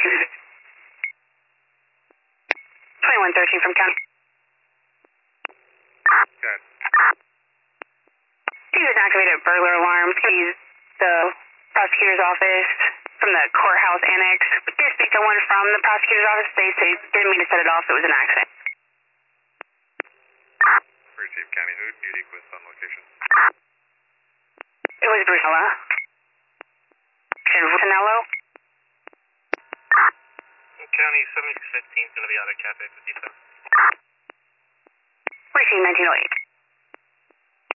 2113 from county. Good. You just activated burglar alarms. Can you use the prosecutor's office from the courthouse annex? We did speak to one from the prosecutor's office. They didn't mean to set it off. It was an accident. Receive County Hood, duty quest on location. It was Brunello. Brunello? County 7615 is going to be out at Cafe 57. Receive 1908.